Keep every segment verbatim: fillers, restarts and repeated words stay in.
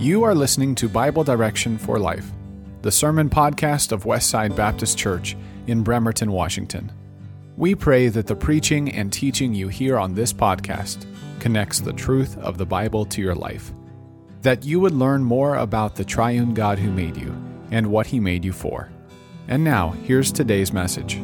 You are listening to Bible Direction for Life, the sermon podcast of Westside Baptist Church in Bremerton, Washington. We pray that the preaching and teaching you hear on this podcast connects the truth of the Bible to your life, that you would learn more about the triune God who made you and what he made you for. And now, here's today's message.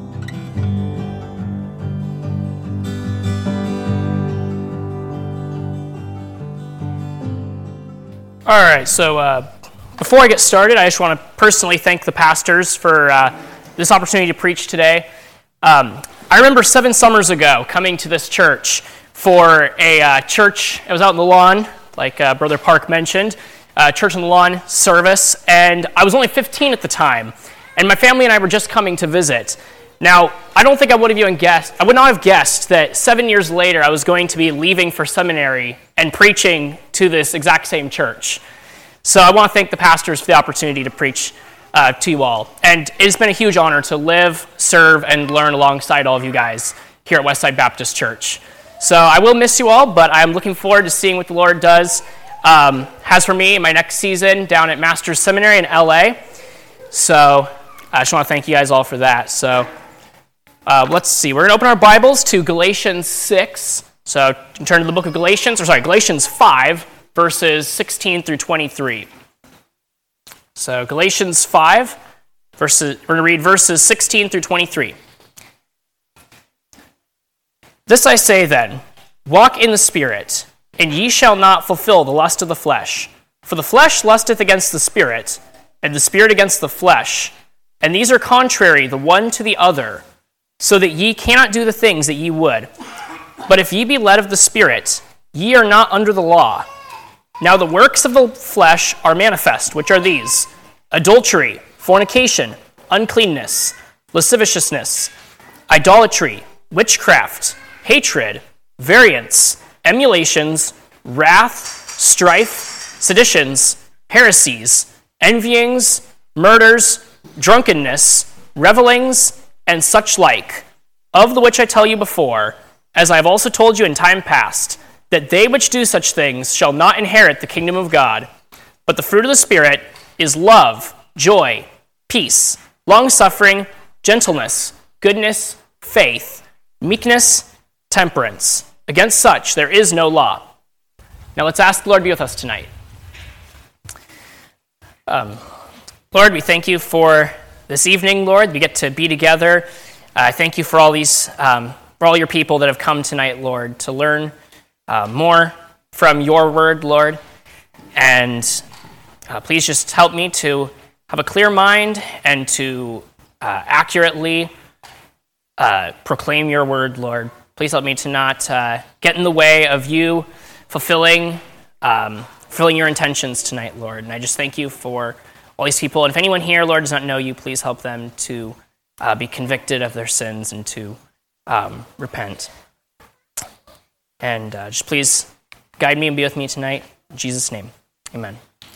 All right, so uh, before I get started, I just want to personally thank the pastors for uh, this opportunity to preach today. Um, I remember seven summers ago coming to this church for a uh, church. It was out in the lawn, like uh, Brother Park mentioned, uh, church on the lawn service, and I was only fifteen at the time, and my family and I were just coming to visit. Now, I don't think I would have even guessed, I would not have guessed that seven years later I was going to be leaving for seminary and preaching to this exact same church. So I want to thank the pastors for the opportunity to preach uh, to you all. And it's been a huge honor to live, serve, and learn alongside all of you guys here at Westside Baptist Church. So I will miss you all, but I'm looking forward to seeing what the Lord does, um, has for me in my next season down at Master's Seminary in L A. So I just want to thank you guys all for that. So uh, let's see. We're going to open our Bibles to Galatians six. So turn to the book of Galatians, or sorry, Galatians five, verses sixteen through twenty-three. So Galatians five, verses, we're going to read verses sixteen through twenty-three. This I say then, walk in the Spirit, and ye shall not fulfill the lust of the flesh. For the flesh lusteth against the Spirit, and the Spirit against the flesh. And these are contrary the one to the other, so that ye cannot do the things that ye would. But if ye be led of the Spirit, ye are not under the law. Now the works of the flesh are manifest, which are these: adultery, fornication, uncleanness, lasciviousness, idolatry, witchcraft, hatred, variance, emulations, wrath, strife, seditions, heresies, envyings, murders, drunkenness, revellings, and such like, of the which I tell you before, as I have also told you in time past, that they which do such things shall not inherit the kingdom of God. But the fruit of the Spirit is love, joy, peace, long-suffering, gentleness, goodness, faith, meekness, temperance. Against such there is no law. Now let's ask the Lord to be with us tonight. Um, Lord, we thank you for this evening, Lord. We get to be together. I uh, thank you for all these, um, for all your people that have come tonight, Lord, to learn uh, more from your word, Lord. And uh, please just help me to have a clear mind and to uh, accurately uh, proclaim your word, Lord. Please help me to not uh, get in the way of you fulfilling, um, fulfilling your intentions tonight, Lord. And I just thank you for all these people. And if anyone here, Lord, does not know you, please help them to uh, be convicted of their sins and to um, repent. And uh, just please guide me and be with me tonight. In Jesus' name, amen.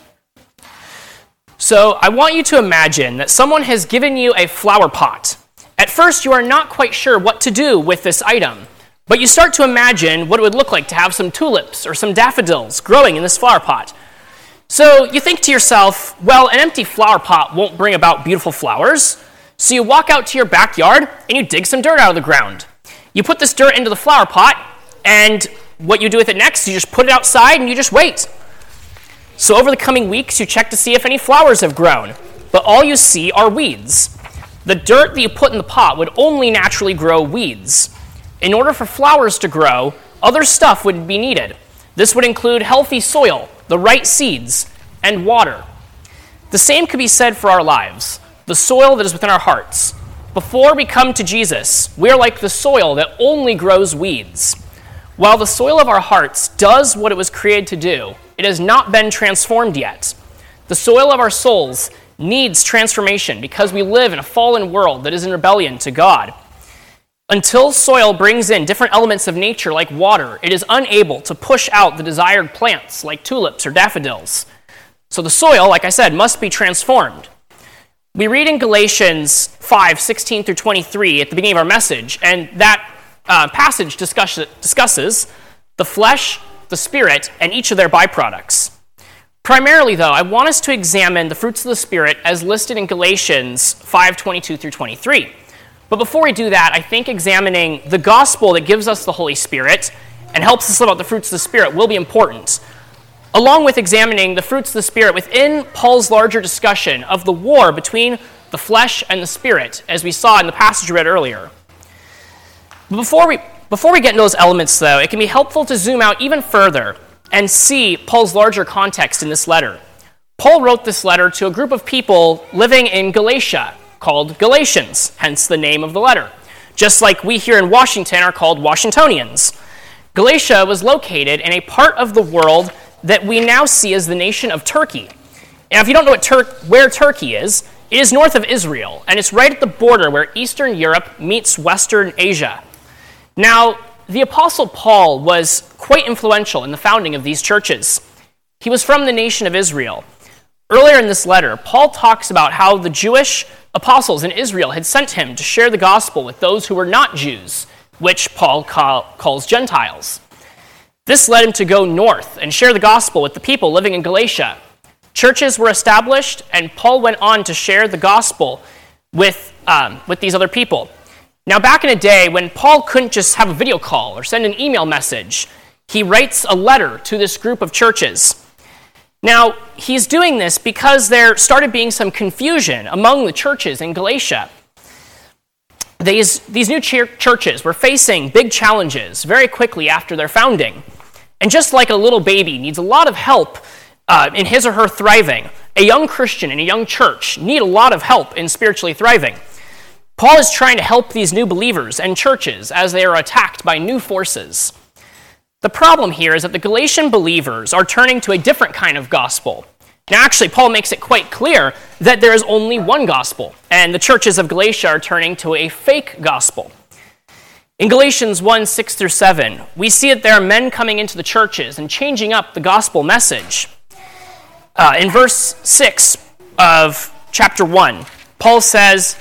So I want you to imagine that someone has given you a flower pot. At first, you are not quite sure what to do with this item, but you start to imagine what it would look like to have some tulips or some daffodils growing in this flower pot. So you think to yourself, well, an empty flower pot won't bring about beautiful flowers. So you walk out to your backyard and you dig some dirt out of the ground. You put this dirt into the flower pot, and what you do with it next, you just put it outside and you just wait. So over the coming weeks, you check to see if any flowers have grown, but all you see are weeds. The dirt that you put in the pot would only naturally grow weeds. In order for flowers to grow, other stuff would be needed. This would include healthy soil, the right seeds, and water. The same could be said for our lives, the soil that is within our hearts. Before we come to Jesus, we are like the soil that only grows weeds. While the soil of our hearts does what it was created to do, it has not been transformed yet. The soil of our souls needs transformation because we live in a fallen world that is in rebellion to God. Until soil brings in different elements of nature like water, it is unable to push out the desired plants like tulips or daffodils. So the soil, like I said, must be transformed. We read in Galatians five, sixteen through twenty-three at the beginning of our message, and that uh, passage discuss, discusses the flesh, the Spirit, and each of their byproducts. Primarily, though, I want us to examine the fruits of the Spirit as listed in Galatians five twenty-two through twenty-three. But before we do that, I think examining the gospel that gives us the Holy Spirit and helps us live out the fruits of the Spirit will be important, along with examining the fruits of the Spirit within Paul's larger discussion of the war between the flesh and the Spirit, as we saw in the passage we read earlier. But before we, before we get into those elements, though, it can be helpful to zoom out even further and see Paul's larger context in this letter. Paul wrote this letter to a group of people living in Galatia called Galatians, hence the name of the letter, just like we here in Washington are called Washingtonians. Galatia was located in a part of the world that we now see as the nation of Turkey. And if you don't know what Tur- where Turkey is, it is north of Israel, and it's right at the border where Eastern Europe meets Western Asia. Now, the Apostle Paul was quite influential in the founding of these churches. He was from the nation of Israel. Earlier in this letter, Paul talks about how the Jewish apostles in Israel had sent him to share the gospel with those who were not Jews, which Paul call, calls Gentiles. This led him to go north and share the gospel with the people living in Galatia. Churches were established, and Paul went on to share the gospel with, um, with these other people. Now, back in a day when Paul couldn't just have a video call or send an email message, he writes a letter to this group of churches. Now, he's doing this because there started being some confusion among the churches in Galatia. These, these new ch- churches were facing big challenges very quickly after their founding. And just like a little baby needs a lot of help uh, in his or her thriving, a young Christian and a young church need a lot of help in spiritually thriving. Paul is trying to help these new believers and churches as they are attacked by new forces. The problem here is that the Galatian believers are turning to a different kind of gospel. Now, actually, Paul makes it quite clear that there is only one gospel, and the churches of Galatia are turning to a fake gospel. In Galatians one, six through seven, we see that there are men coming into the churches and changing up the gospel message. Uh, in verse six of chapter one, Paul says,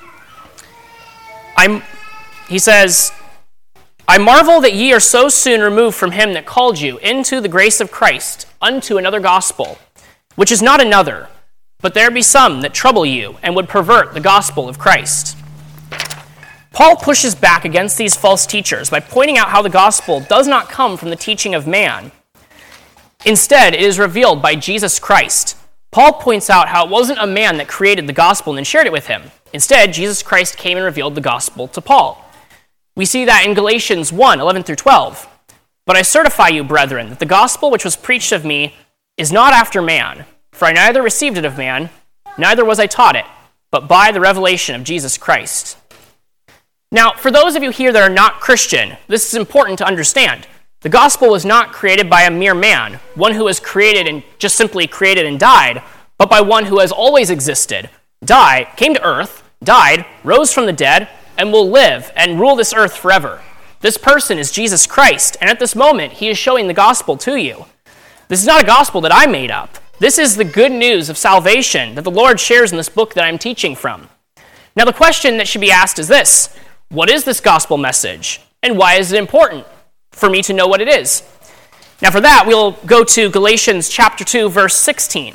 I'm, he says, I marvel that ye are so soon removed from him that called you into the grace of Christ unto another gospel, which is not another, but there be some that trouble you and would pervert the gospel of Christ. Paul pushes back against these false teachers by pointing out how the gospel does not come from the teaching of man. Instead, it is revealed by Jesus Christ. Paul points out how it wasn't a man that created the gospel and then shared it with him. Instead, Jesus Christ came and revealed the gospel to Paul. We see that in Galatians one, eleven through twelve. But I certify you, brethren, that the gospel which was preached of me is not after man, for I neither received it of man, neither was I taught it, but by the revelation of Jesus Christ. Now, for those of you here that are not Christian, this is important to understand. The gospel was not created by a mere man, one who was created and just simply created and died, but by one who has always existed, died, came to earth, died, rose from the dead, and will live and rule this earth forever. This person is Jesus Christ, and at this moment, he is showing the gospel to you. This is not a gospel that I made up. This is the good news of salvation that the Lord shares in this book that I'm teaching from. Now, the question that should be asked is this: what is this gospel message, and why is it important for me to know what it is? Now, for that, we'll go to Galatians chapter two, verse sixteen.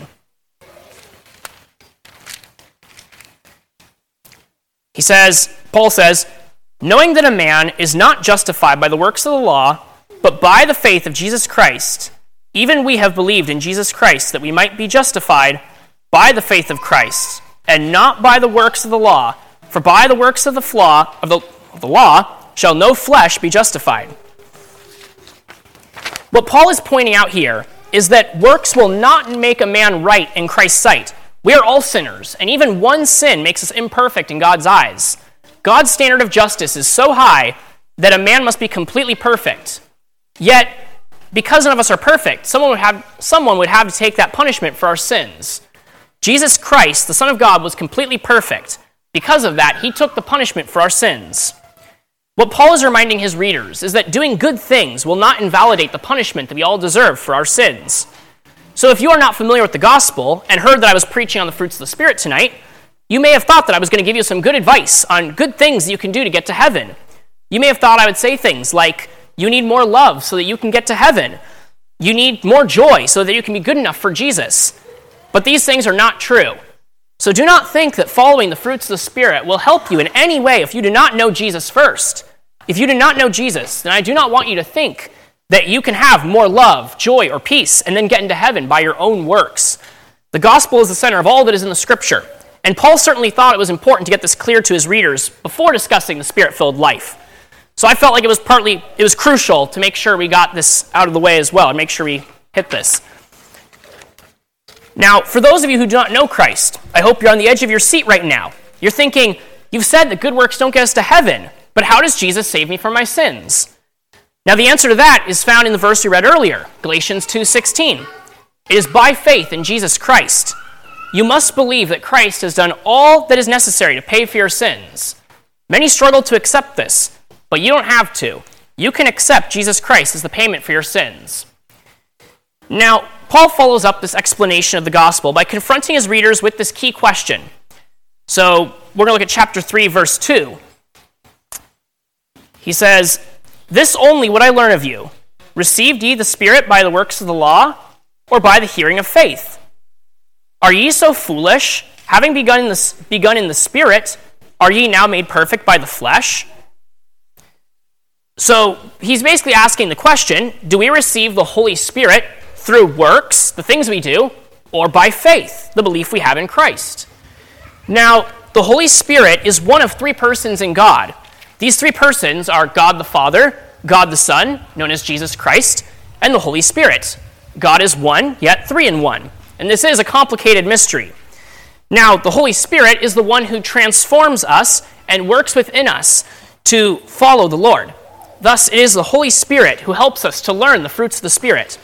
He says, Paul says, knowing that a man is not justified by the works of the law, but by the faith of Jesus Christ, even we have believed in Jesus Christ that we might be justified by the faith of Christ, and not by the works of the law. For by the works of the, flaw, of the, of the law shall no flesh be justified. What Paul is pointing out here is that works will not make a man right in Christ's sight. We are all sinners, and even one sin makes us imperfect in God's eyes. God's standard of justice is so high that a man must be completely perfect. Yet, because none of us are perfect, someone would have, someone would have to take that punishment for our sins. Jesus Christ, the Son of God, was completely perfect. Because of that, he took the punishment for our sins. What Paul is reminding his readers is that doing good things will not invalidate the punishment that we all deserve for our sins. So if you are not familiar with the gospel and heard that I was preaching on the fruits of the Spirit tonight, you may have thought that I was going to give you some good advice on good things that you can do to get to heaven. You may have thought I would say things like, you need more love so that you can get to heaven. you need more joy so that you can be good enough for Jesus. But these things are not true. So do not think that following the fruits of the Spirit will help you in any way if you do not know Jesus first. If you do not know Jesus, then I do not want you to think that you can have more love, joy, or peace and then get into heaven by your own works. The gospel is the center of all that is in the Scripture. And Paul certainly thought it was important to get this clear to his readers before discussing the Spirit-filled life. So I felt like it was partly, it was crucial to make sure we got this out of the way as well, and make sure we hit this. Now, for those of you who do not know Christ, I hope you're on the edge of your seat right now. You're thinking, you've said that good works don't get us to heaven, but how does Jesus save me from my sins? Now, the answer to that is found in the verse we read earlier, Galatians two sixteen. It is by faith in Jesus Christ. You must believe that Christ has done all that is necessary to pay for your sins. Many struggle to accept this, but you don't have to. You can accept Jesus Christ as the payment for your sins. Now, Paul follows up this explanation of the gospel by confronting his readers with this key question. So, we're going to look at chapter three, verse two. He says, "This only would I learn of you. Received ye the Spirit by the works of the law, or by the hearing of faith? Are ye so foolish? Having begun in the, begun in the Spirit, are ye now made perfect by the flesh?" So he's basically asking the question, do we receive the Holy Spirit through works, the things we do, or by faith, the belief we have in Christ? Now, the Holy Spirit is one of three persons in God. These three persons are God the Father, God the Son, known as Jesus Christ, and the Holy Spirit. God is one, yet three in one. And this is a complicated mystery. Now, the Holy Spirit is the one who transforms us and works within us to follow the Lord. Thus, it is the Holy Spirit who helps us to learn the fruits of the Spirit.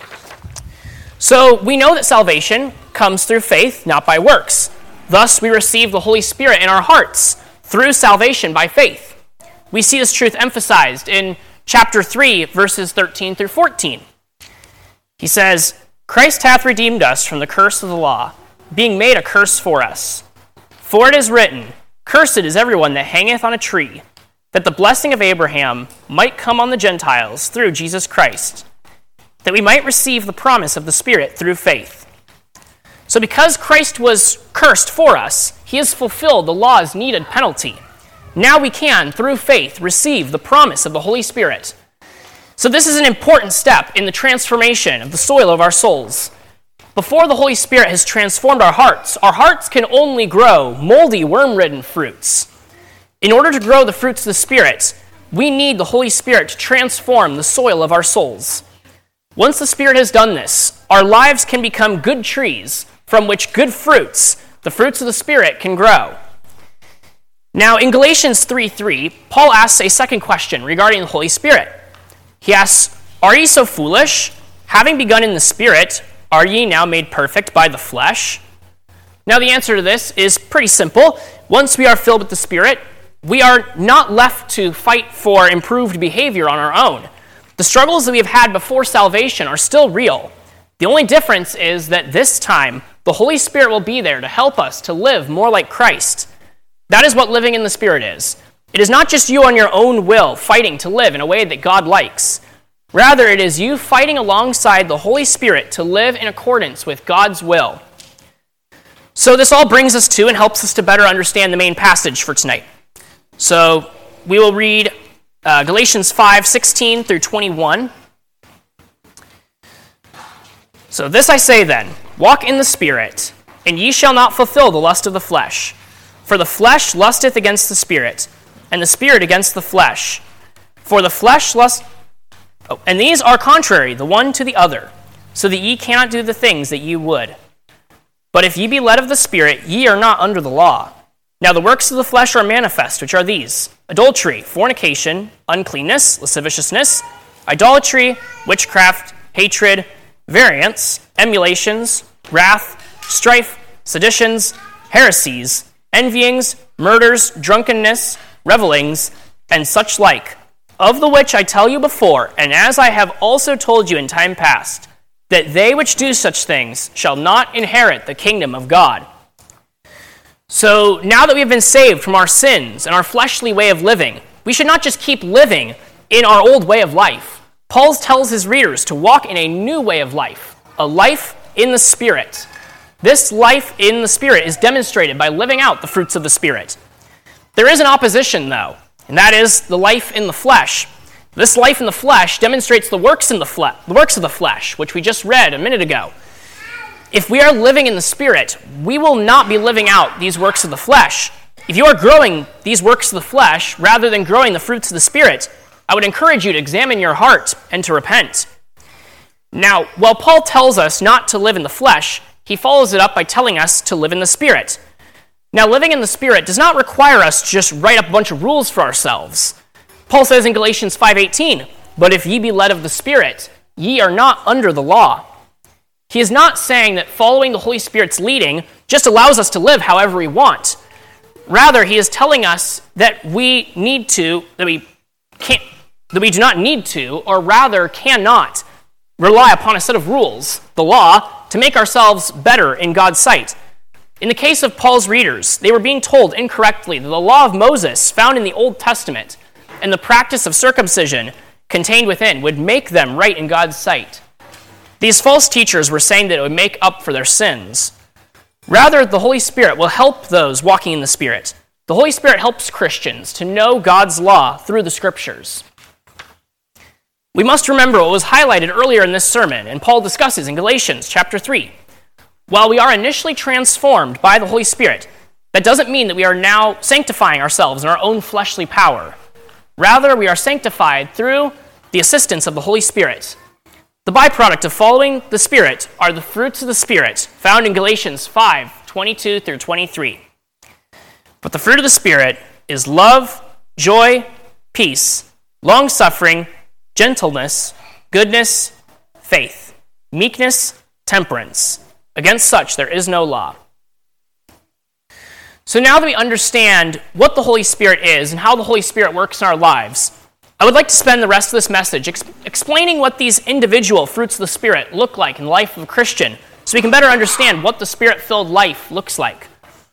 So, we know that salvation comes through faith, not by works. Thus, we receive the Holy Spirit in our hearts through salvation by faith. We see this truth emphasized in chapter three, verses thirteen through fourteen. He says, "Christ hath redeemed us from the curse of the law, being made a curse for us. For it is written, Cursed is everyone that hangeth on a tree, that the blessing of Abraham might come on the Gentiles through Jesus Christ, that we might receive the promise of the Spirit through faith." So because Christ was cursed for us, he has fulfilled the law's needed penalty. Now we can, through faith, receive the promise of the Holy Spirit. So this is an important step in the transformation of the soil of our souls. Before the Holy Spirit has transformed our hearts, our hearts can only grow moldy, worm-ridden fruits. In order to grow the fruits of the Spirit, we need the Holy Spirit to transform the soil of our souls. Once the Spirit has done this, our lives can become good trees from which good fruits, the fruits of the Spirit, can grow. Now, in Galatians three three, Paul asks a second question regarding the Holy Spirit. He asks, "Are ye so foolish? Having begun in the Spirit, are ye now made perfect by the flesh?" Now, the answer to this is pretty simple. Once we are filled with the Spirit, we are not left to fight for improved behavior on our own. The struggles that we have had before salvation are still real. The only difference is that this time, the Holy Spirit will be there to help us to live more like Christ. That is what living in the Spirit is. It is not just you on your own will fighting to live in a way that God likes. Rather, it is you fighting alongside the Holy Spirit to live in accordance with God's will. So this all brings us to and helps us to better understand the main passage for tonight. So we will read uh, Galatians five sixteen through twenty-one. "So this I say then, walk in the Spirit, and ye shall not fulfill the lust of the flesh. For the flesh lusteth against the Spirit, and the Spirit against the flesh. For the flesh lust... Oh, and these are contrary, the one to the other, so that ye cannot do the things that ye would. But if ye be led of the Spirit, ye are not under the law. Now the works of the flesh are manifest, which are these: adultery, fornication, uncleanness, lasciviousness, idolatry, witchcraft, hatred, variance, emulations, wrath, strife, seditions, heresies, envyings, murders, drunkenness, revelings, and such like, of the which I tell you before, and as I have also told you in time past, that they which do such things shall not inherit the kingdom of God." So now that we have been saved from our sins and our fleshly way of living, we should not just keep living in our old way of life. Paul tells his readers to walk in a new way of life, a life in the Spirit. This life in the Spirit is demonstrated by living out the fruits of the Spirit. There is an opposition, though, and that is the life in the flesh. This life in the flesh demonstrates the works in the flesh, the works of the flesh, which we just read a minute ago. If we are living in the Spirit, we will not be living out these works of the flesh. If you are growing these works of the flesh rather than growing the fruits of the Spirit, I would encourage you to examine your heart and to repent. Now, while Paul tells us not to live in the flesh, he follows it up by telling us to live in the Spirit. Now, living in the Spirit does not require us to just write up a bunch of rules for ourselves. Paul says in Galatians five eighteen, "But if ye be led of the Spirit, ye are not under the law." He is not saying that following the Holy Spirit's leading just allows us to live however we want. Rather, he is telling us that we need to, that we can't, that we do not need to, or rather cannot, rely upon a set of rules, the law, to make ourselves better in God's sight. In the case of Paul's readers, they were being told incorrectly that the law of Moses found in the Old Testament and the practice of circumcision contained within would make them right in God's sight. These false teachers were saying that it would make up for their sins. Rather, the Holy Spirit will help those walking in the Spirit. The Holy Spirit helps Christians to know God's law through the Scriptures. We must remember what was highlighted earlier in this sermon, and Paul discusses in Galatians chapter three. While we are initially transformed by the Holy Spirit, that doesn't mean that we are now sanctifying ourselves in our own fleshly power. Rather, we are sanctified through the assistance of the Holy Spirit. The byproduct of following the Spirit are the fruits of the Spirit, found in Galatians five twenty-two through twenty-three. But the fruit of the Spirit is love, joy, peace, long-suffering, gentleness, goodness, faith, meekness, temperance. Against such there is no law. So now that we understand what the Holy Spirit is and how the Holy Spirit works in our lives, I would like to spend the rest of this message ex- explaining what these individual fruits of the Spirit look like in the life of a Christian, so we can better understand what the Spirit-filled life looks like.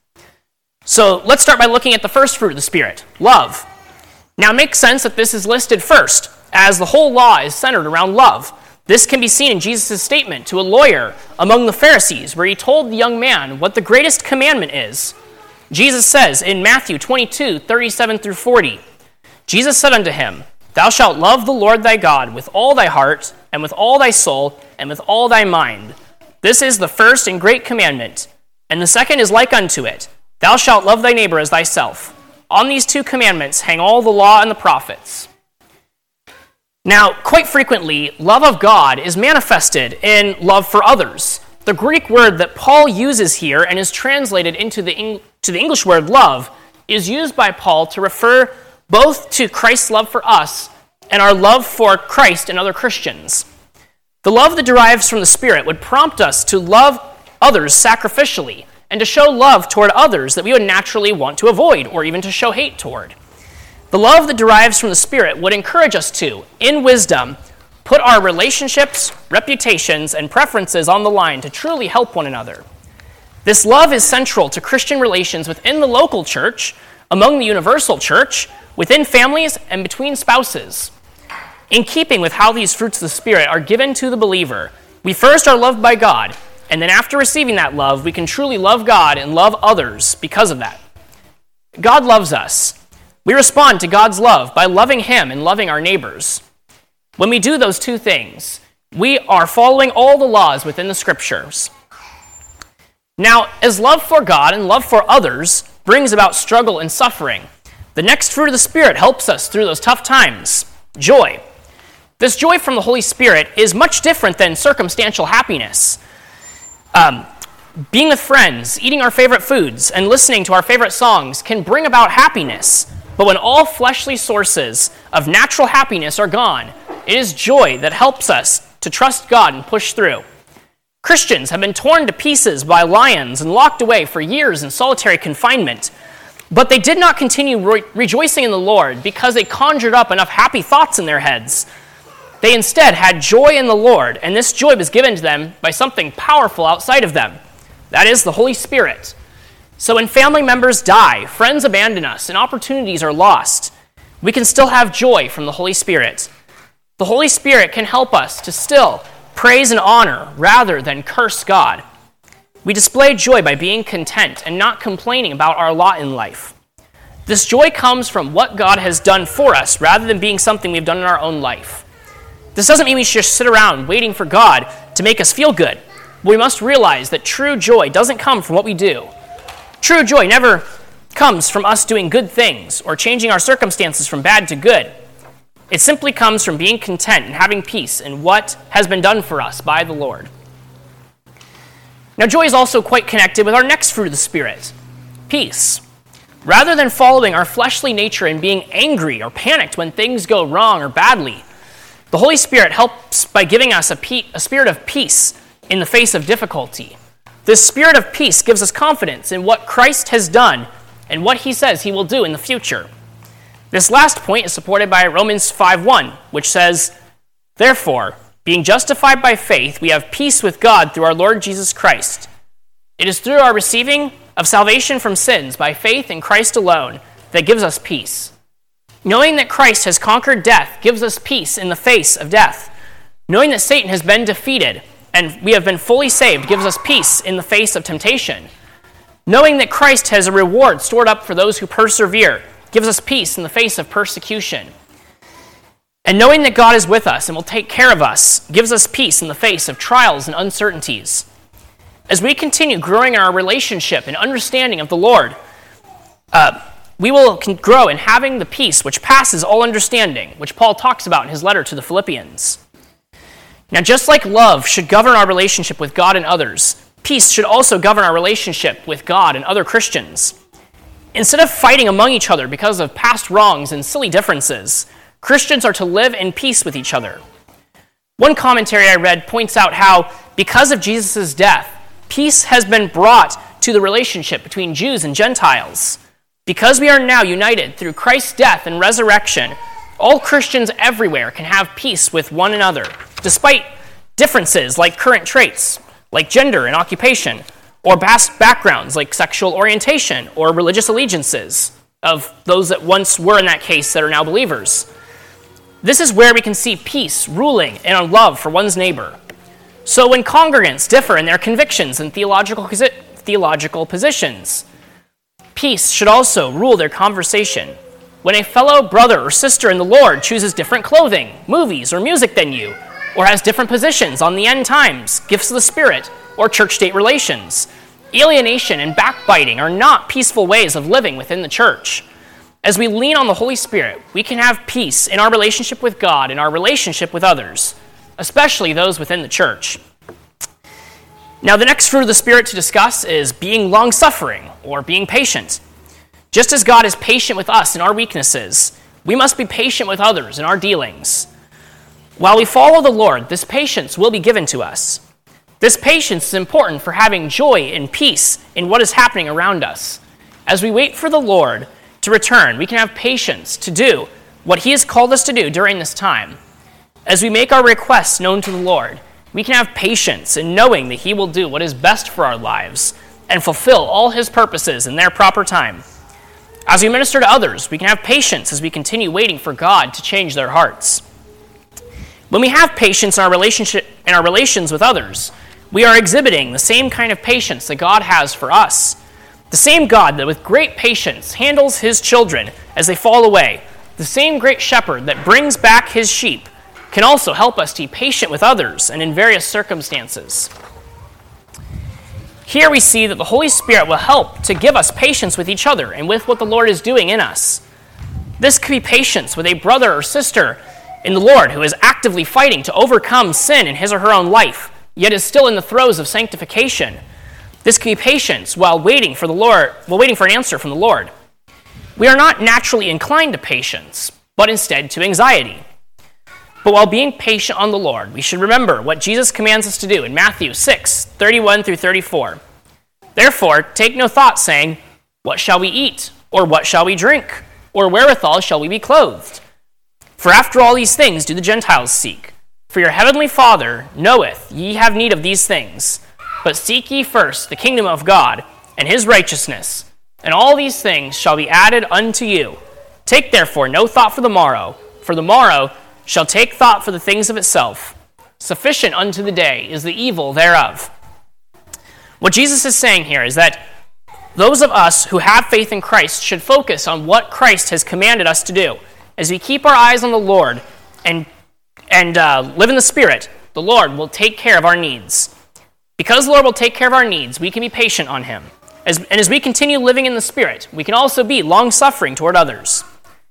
So let's start by looking at the first fruit of the Spirit, love. Now it makes sense that this is listed first, as the whole law is centered around love. This can be seen in Jesus' statement to a lawyer among the Pharisees, where he told the young man what the greatest commandment is. Jesus says in Matthew twenty-two, thirty-seven through forty, Jesus said unto him, Thou shalt love the Lord thy God with all thy heart, and with all thy soul, and with all thy mind. This is the first and great commandment. And the second is like unto it, Thou shalt love thy neighbor as thyself. On these two commandments hang all the law and the prophets. Now, quite frequently, love of God is manifested in love for others. The Greek word that Paul uses here and is translated into the, Eng- to the English word love is used by Paul to refer both to Christ's love for us and our love for Christ and other Christians. The love that derives from the Spirit would prompt us to love others sacrificially and to show love toward others that we would naturally want to avoid or even to show hate toward. The love that derives from the Spirit would encourage us to, in wisdom, put our relationships, reputations, and preferences on the line to truly help one another. This love is central to Christian relations within the local church, among the universal church, within families, and between spouses. In keeping with how these fruits of the Spirit are given to the believer, we first are loved by God, and then after receiving that love, we can truly love God and love others because of that. God loves us. We respond to God's love by loving Him and loving our neighbors. When we do those two things, we are following all the laws within the Scriptures. Now, as love for God and love for others brings about struggle and suffering, the next fruit of the Spirit helps us through those tough times, joy. This joy from the Holy Spirit is much different than circumstantial happiness. Um, being with friends, eating our favorite foods, and listening to our favorite songs can bring about happiness. But when all fleshly sources of natural happiness are gone, it is joy that helps us to trust God and push through. Christians have been torn to pieces by lions and locked away for years in solitary confinement, but they did not continue re- rejoicing in the Lord because they conjured up enough happy thoughts in their heads. They instead had joy in the Lord, and this joy was given to them by something powerful outside of them. That is the Holy Spirit. So when family members die, friends abandon us, and opportunities are lost, we can still have joy from the Holy Spirit. The Holy Spirit can help us to still praise and honor rather than curse God. We display joy by being content and not complaining about our lot in life. This joy comes from what God has done for us rather than being something we've done in our own life. This doesn't mean we should just sit around waiting for God to make us feel good. We must realize that true joy doesn't come from what we do. True joy never comes from us doing good things or changing our circumstances from bad to good. It simply comes from being content and having peace in what has been done for us by the Lord. Now, joy is also quite connected with our next fruit of the Spirit, peace. Rather than following our fleshly nature and being angry or panicked when things go wrong or badly, the Holy Spirit helps by giving us a, pe- a spirit of peace in the face of difficulty. This spirit of peace gives us confidence in what Christ has done and what he says he will do in the future. This last point is supported by Romans five one, which says, "Therefore, being justified by faith, we have peace with God through our Lord Jesus Christ. It is through our receiving of salvation from sins by faith in Christ alone that gives us peace. Knowing that Christ has conquered death gives us peace in the face of death. Knowing that Satan has been defeated and we have been fully saved gives us peace in the face of temptation. Knowing that Christ has a reward stored up for those who persevere gives us peace in the face of persecution. And knowing that God is with us and will take care of us gives us peace in the face of trials and uncertainties. As we continue growing in our relationship and understanding of the Lord, uh, we will grow in having the peace which passes all understanding, which Paul talks about in his letter to the Philippians. Now, just like love should govern our relationship with God and others, peace should also govern our relationship with God and other Christians. Instead of fighting among each other because of past wrongs and silly differences, Christians are to live in peace with each other. One commentary I read points out how, because of Jesus' death, peace has been brought to the relationship between Jews and Gentiles. Because we are now united through Christ's death and resurrection, all Christians everywhere can have peace with one another, despite differences like current traits, like gender and occupation, or past backgrounds like sexual orientation or religious allegiances of those that once were in that case that are now believers. This is where we can see peace ruling and a love for one's neighbor. So when congregants differ in their convictions and theological, theological positions, peace should also rule their conversation. When a fellow brother or sister in the Lord chooses different clothing, movies, or music than you, or has different positions on the end times, gifts of the Spirit, or church-state relations, alienation and backbiting are not peaceful ways of living within the church. As we lean on the Holy Spirit, we can have peace in our relationship with God and our relationship with others, especially those within the church. Now, the next fruit of the Spirit to discuss is being long-suffering or being patient. Just as God is patient with us in our weaknesses, we must be patient with others in our dealings. While we follow the Lord, this patience will be given to us. This patience is important for having joy and peace in what is happening around us. As we wait for the Lord to return, we can have patience to do what he has called us to do during this time. As we make our requests known to the Lord, we can have patience in knowing that he will do what is best for our lives and fulfill all his purposes in their proper time. As we minister to others, we can have patience as we continue waiting for God to change their hearts. When we have patience in our relationship in our relations with others, we are exhibiting the same kind of patience that God has for us. The same God that with great patience handles his children as they fall away, the same great shepherd that brings back his sheep, can also help us to be patient with others and in various circumstances. Here we see that the Holy Spirit will help to give us patience with each other and with what the Lord is doing in us. This could be patience with a brother or sister in the Lord who is actively fighting to overcome sin in his or her own life, yet is still in the throes of sanctification. This could be patience while waiting for the Lord, while waiting for an answer from the Lord. We are not naturally inclined to patience, but instead to anxiety. But while being patient on the Lord, we should remember what Jesus commands us to do in Matthew six, thirty-one through thirty-four. Therefore, take no thought, saying, "What shall we eat? Or what shall we drink? Or wherewithal shall we be clothed? For after all these things do the Gentiles seek. For your heavenly Father knoweth ye have need of these things. But seek ye first the kingdom of God and his righteousness, and all these things shall be added unto you. Take therefore no thought for the morrow, for the morrow shall take thought for the things of itself. Sufficient unto the day is the evil thereof. What Jesus is saying here is that those of us who have faith in Christ should focus on what Christ has commanded us to do. As we keep our eyes on the Lord and, and uh, live in the Spirit, the Lord will take care of our needs. Because the Lord will take care of our needs, we can be patient on him. As, and as we continue living in the Spirit, we can also be long-suffering toward others.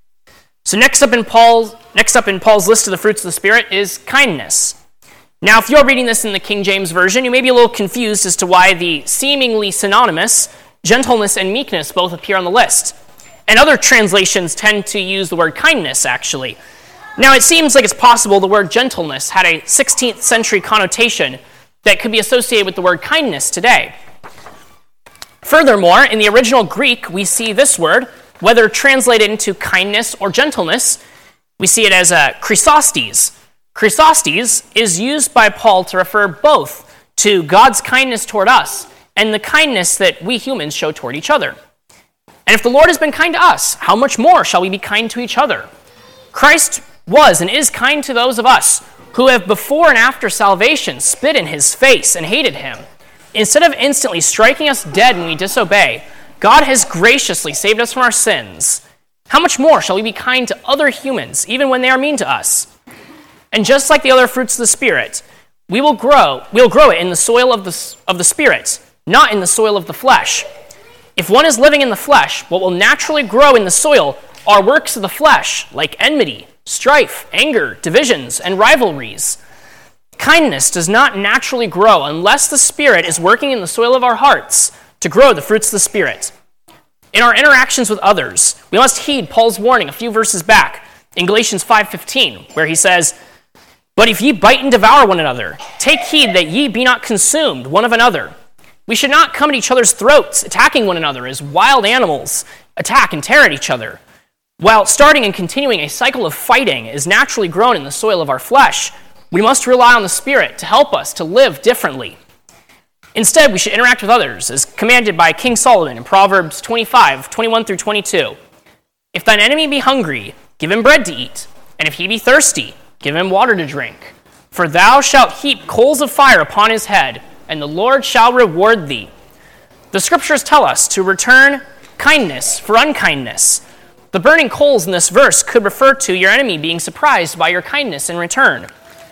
So next up in Paul's next up in Paul's list of the fruits of the Spirit is kindness. Now, if you're reading this in the King James Version, you may be a little confused as to why the seemingly synonymous gentleness and meekness both appear on the list. And other translations tend to use the word kindness, actually. Now, it seems like it's possible the word gentleness had a sixteenth century connotation that could be associated with the word kindness today. Furthermore, in the original Greek, we see this word, whether translated into kindness or gentleness, we see it as a Chrysostes. Chrysostes is used by Paul to refer both to God's kindness toward us and the kindness that we humans show toward each other. And if the Lord has been kind to us, how much more shall we be kind to each other? Christ was and is kind to those of us who have before and after salvation spit in his face and hated him. Instead of instantly striking us dead when we disobey, God has graciously saved us from our sins. How much more shall we be kind to other humans, even when they are mean to us? And just like the other fruits of the Spirit, we will grow, we'll grow it in the soil of the, of the Spirit, not in the soil of the flesh. If one is living in the flesh, what will naturally grow in the soil are works of the flesh, like enmity, strife, anger, divisions, and rivalries. Kindness does not naturally grow unless the Spirit is working in the soil of our hearts to grow the fruits of the Spirit. In our interactions with others, we must heed Paul's warning a few verses back in Galatians five fifteen, where he says, "But if ye bite and devour one another, take heed that ye be not consumed one of another." We should not come at each other's throats, attacking one another as wild animals attack and tear at each other. While starting and continuing a cycle of fighting is naturally grown in the soil of our flesh, we must rely on the Spirit to help us to live differently. Instead, we should interact with others, as commanded by King Solomon in Proverbs twenty-five, twenty-one through twenty-two. "If thine enemy be hungry, give him bread to eat, and if he be thirsty, give him water to drink. For thou shalt heap coals of fire upon his head, and the Lord shall reward thee." The scriptures tell us to return kindness for unkindness. The burning coals in this verse could refer to your enemy being surprised by your kindness in return.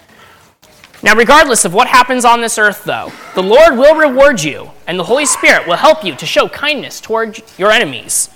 Now, regardless of what happens on this earth, though, the Lord will reward you, and the Holy Spirit will help you to show kindness toward your enemies.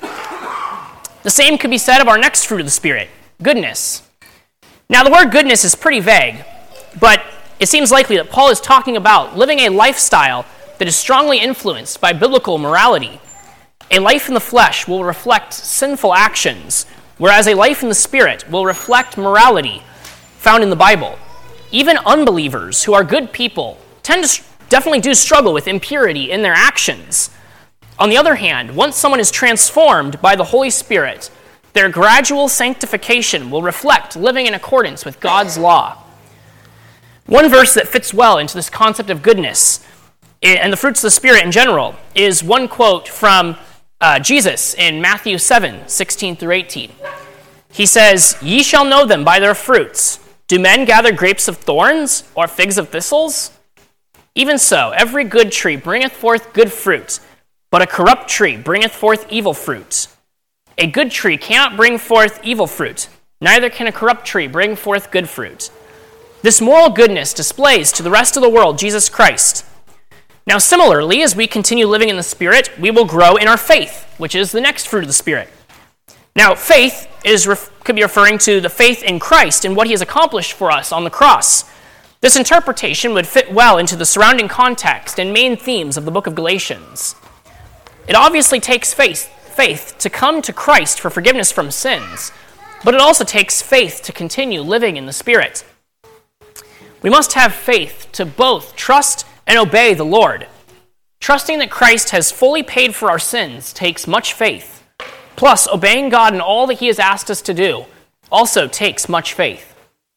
The same could be said of our next fruit of the Spirit, goodness. Now, the word goodness is pretty vague, but it seems likely that Paul is talking about living a lifestyle that is strongly influenced by biblical morality. A life in the flesh will reflect sinful actions, whereas a life in the Spirit will reflect morality found in the Bible. Even unbelievers who are good people tend to definitely do struggle with impurity in their actions. On the other hand, once someone is transformed by the Holy Spirit, their gradual sanctification will reflect living in accordance with God's law. One verse that fits well into this concept of goodness and the fruits of the Spirit in general is one quote from uh, Jesus in Matthew seven, sixteen through eighteen. He says, "Ye shall know them by their fruits. Do men gather grapes of thorns or figs of thistles? Even so, every good tree bringeth forth good fruit, but a corrupt tree bringeth forth evil fruit. A good tree cannot bring forth evil fruit, neither can a corrupt tree bring forth good fruit." This moral goodness displays to the rest of the world Jesus Christ. Now, similarly, as we continue living in the Spirit, we will grow in our faith, which is the next fruit of the Spirit. Now, faith is could be referring to the faith in Christ and what he has accomplished for us on the cross. This interpretation would fit well into the surrounding context and main themes of the book of Galatians. It obviously takes faith, faith to come to Christ for forgiveness from sins, but it also takes faith to continue living in the Spirit. We must have faith to both trust and obey the Lord. Trusting that Christ has fully paid for our sins takes much faith. Plus, obeying God in all that he has asked us to do also takes much faith.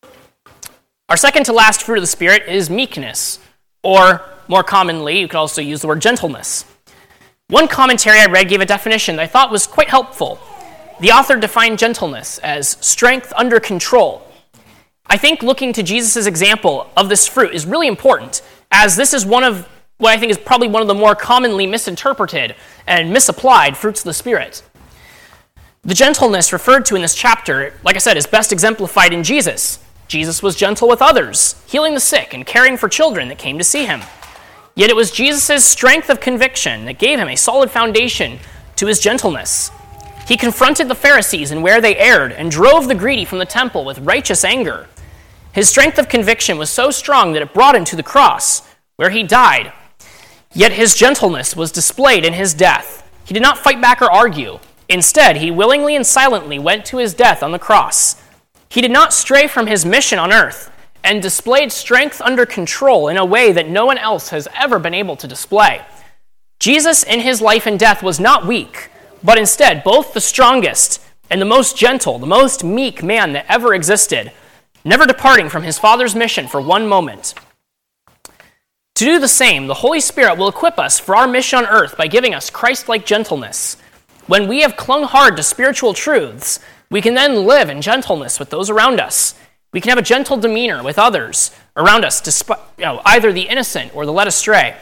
Our second to last fruit of the Spirit is meekness, or more commonly, you could also use the word gentleness. One commentary I read gave a definition that I thought was quite helpful. The author defined gentleness as strength under control. I think looking to Jesus' example of this fruit is really important, as this is one of what I think is probably one of the more commonly misinterpreted and misapplied fruits of the Spirit. The gentleness referred to in this chapter, like I said, is best exemplified in Jesus. Jesus was gentle with others, healing the sick and caring for children that came to see him. Yet it was Jesus' strength of conviction that gave him a solid foundation to his gentleness. He confronted the Pharisees and where they erred and drove the greedy from the temple with righteous anger. His strength of conviction was so strong that it brought him to the cross, where he died. Yet his gentleness was displayed in his death. He did not fight back or argue. Instead, he willingly and silently went to his death on the cross. He did not stray from his mission on earth and displayed strength under control in a way that no one else has ever been able to display. Jesus in his life and death was not weak, but instead both the strongest and the most gentle, the most meek man that ever existed, never departing from his Father's mission for one moment. To do the same, the Holy Spirit will equip us for our mission on earth by giving us Christ-like gentleness. When we have clung hard to spiritual truths, we can then live in gentleness with those around us. We can have a gentle demeanor with others around us, despite, you know, either the innocent or the led astray.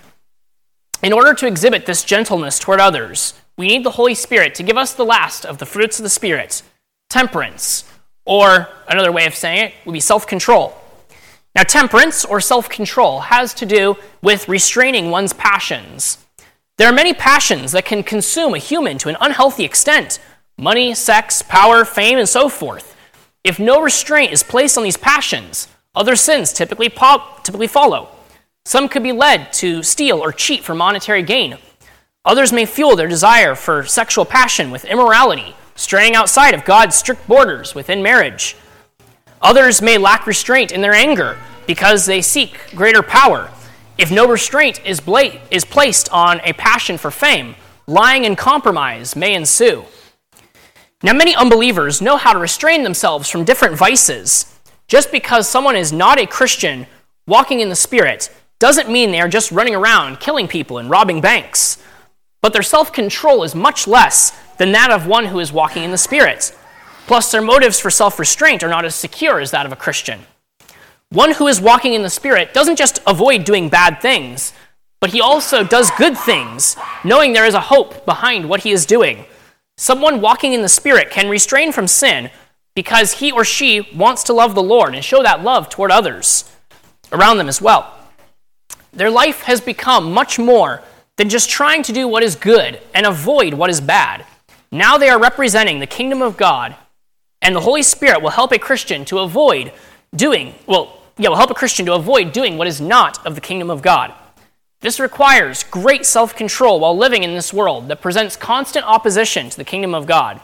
In order to exhibit this gentleness toward others, we need the Holy Spirit to give us the last of the fruits of the Spirit, temperance, or another way of saying it would be self-control. Now, temperance or self-control has to do with restraining one's passions. There are many passions that can consume a human to an unhealthy extent: money, sex, power, fame, and so forth. If no restraint is placed on these passions, other sins typically, pop, typically follow. Some could be led to steal or cheat for monetary gain. Others may fuel their desire for sexual passion with immorality, straying outside of God's strict borders within marriage. Others may lack restraint in their anger because they seek greater power. If no restraint is, bla- is placed on a passion for fame, lying and compromise may ensue. Now, many unbelievers know how to restrain themselves from different vices. Just because someone is not a Christian walking in the Spirit doesn't mean they are just running around killing people and robbing banks. But their self-control is much less than that of one who is walking in the Spirit. Plus, their motives for self-restraint are not as secure as that of a Christian. One who is walking in the Spirit doesn't just avoid doing bad things, but he also does good things, knowing there is a hope behind what he is doing. Someone walking in the Spirit can restrain from sin because he or she wants to love the Lord and show that love toward others around them as well. Their life has become much more than just trying to do what is good and avoid what is bad. Now they are representing the kingdom of God, and the Holy Spirit will help a Christian to avoid doing, well, yeah, will help a Christian to avoid doing what is not of the kingdom of God. This requires great self-control while living in this world that presents constant opposition to the kingdom of God.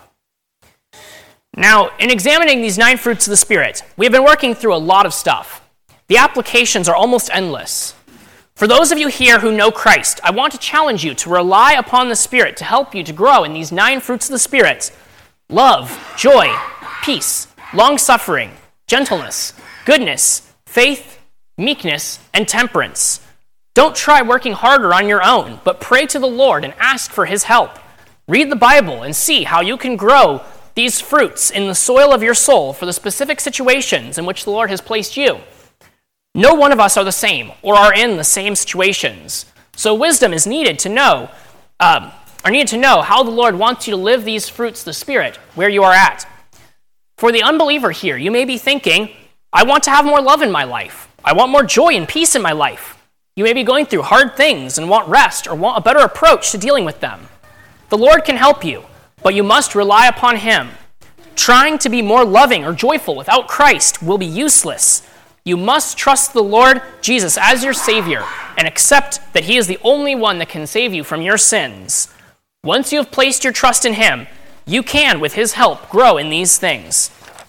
Now, in examining these nine fruits of the Spirit, we have been working through a lot of stuff. The applications are almost endless. For those of you here who know Christ, I want to challenge you to rely upon the Spirit to help you to grow in these nine fruits of the Spirit: love, joy, peace, long-suffering, gentleness, goodness, faith, meekness, and temperance. Don't try working harder on your own, but pray to the Lord and ask for his help. Read the Bible and see how you can grow these fruits in the soil of your soul for the specific situations in which the Lord has placed you. No one of us are the same or are in the same situations. So wisdom is needed to know, um, are needed to know how the Lord wants you to live these fruits of the Spirit where you are at. For the unbeliever here, you may be thinking, I want to have more love in my life. I want more joy and peace in my life. You may be going through hard things and want rest or want a better approach to dealing with them. The Lord can help you, but you must rely upon him. Trying to be more loving or joyful without Christ will be useless. You must trust the Lord Jesus as your Savior and accept that he is the only one that can save you from your sins. Once you have placed your trust in him, you can, with his help, grow in these things.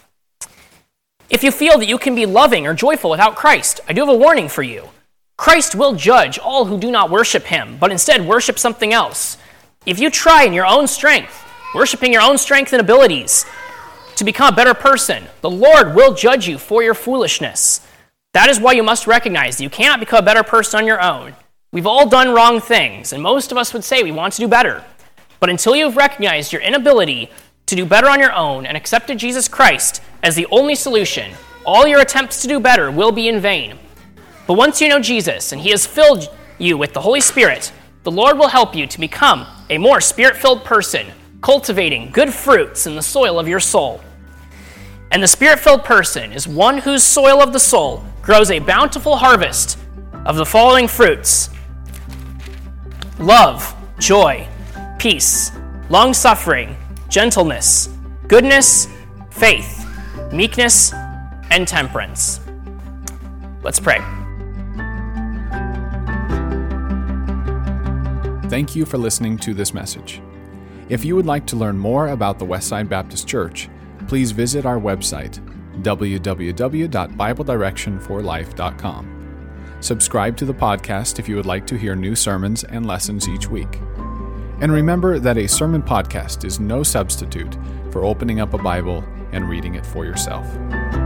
If you feel that you can be loving or joyful without Christ, I do have a warning for you. Christ will judge all who do not worship him, but instead worship something else. If you try in your own strength, worshiping your own strength and abilities, to become a better person, the Lord will judge you for your foolishness. That is why you must recognize that you cannot become a better person on your own. We've all done wrong things, and most of us would say we want to do better. But until you've recognized your inability to do better on your own and accepted Jesus Christ as the only solution, all your attempts to do better will be in vain. But once you know Jesus and he has filled you with the Holy Spirit, the Lord will help you to become a more Spirit-filled person, cultivating good fruits in the soil of your soul. And the Spirit-filled person is one whose soil of the soul grows a bountiful harvest of the following fruits: love, joy, peace, long-suffering, gentleness, goodness, faith, meekness, and temperance. Let's pray. Thank you for listening to this message. If you would like to learn more about the Westside Baptist Church, please visit our website, w w w dot bible direction for life dot com. Subscribe to the podcast if you would like to hear new sermons and lessons each week. And remember that a sermon podcast is no substitute for opening up a Bible and reading it for yourself.